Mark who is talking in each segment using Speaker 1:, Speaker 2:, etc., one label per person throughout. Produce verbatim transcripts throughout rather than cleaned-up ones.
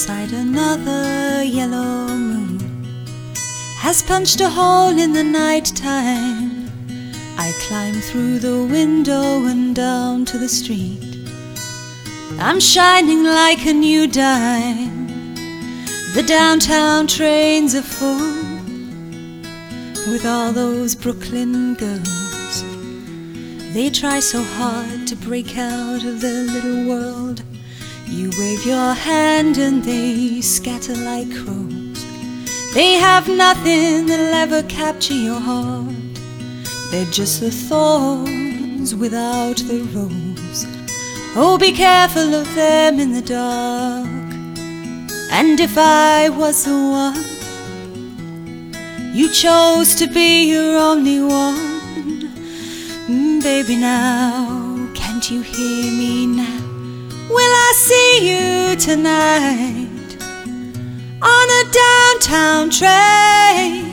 Speaker 1: Outside, another yellow moon has punched a hole in the night time. I climb through the window and down to the street. I'm shining like a new dime. The downtown trains are full with all those Brooklyn girls. They try so hard to break out of their little world. You wave your hand and they scatter like crows. They have nothing that'll ever capture your heart. They're just the thorns without the rose. Oh, be careful of them in the dark. And if I was the one you chose to be your only one, mm, baby, now, can't you hear me now? Will I see you tonight on a downtown train,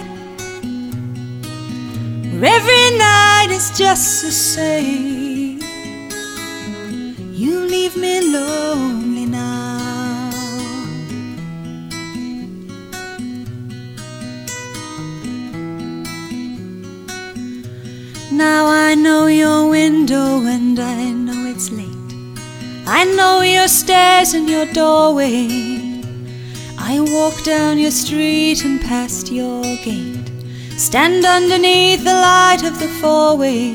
Speaker 1: where every night is just the same? You leave me lonely now. Now I know your window and I know it's late. I know your stairs and your doorway. I walk down your street and past your gate, stand underneath the light of the four-way.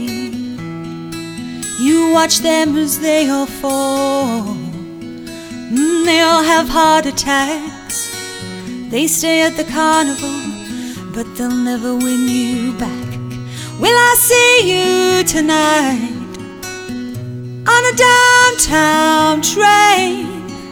Speaker 1: You watch them as they all fall. mm, They all have heart attacks. They stay at the carnival, but they'll never win you back. Will I see you tonight on a downtown train,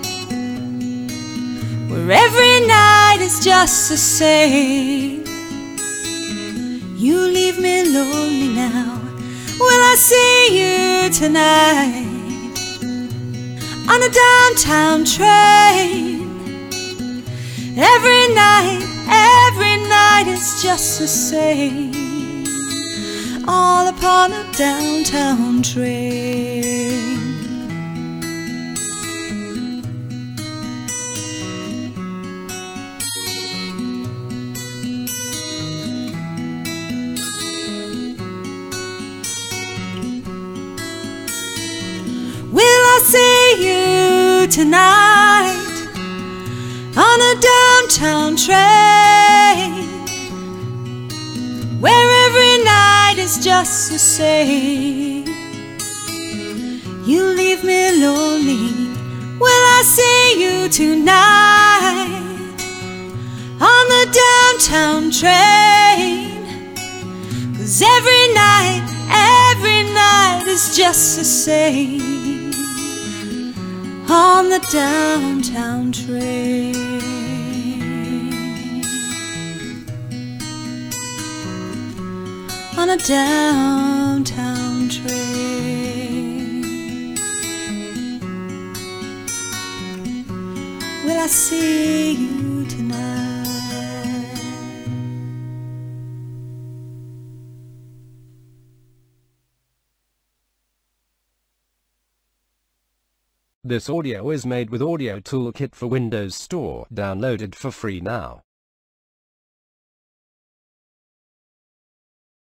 Speaker 1: where every night is just the same? You leave me lonely now. Will I see you tonight on a downtown train? Every night, every night is just the same, all upon a downtown train. Will I see you tonight on a downtown train, where every night is just the same? You leave me lonely. Will I see you tonight on the downtown train? 'Cause every night, every night is just the same on the downtown train. On a downtown train. Will I see you tonight?
Speaker 2: This audio is made with Audio Toolkit for Windows Store, downloaded for free now.